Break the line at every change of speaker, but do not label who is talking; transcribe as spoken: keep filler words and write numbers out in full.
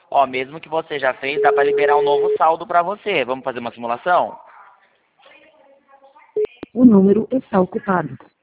Ó, mesmo que você já fez, dá para liberar um novo saldo para você. Vamos fazer uma simulação?
O número está ocupado.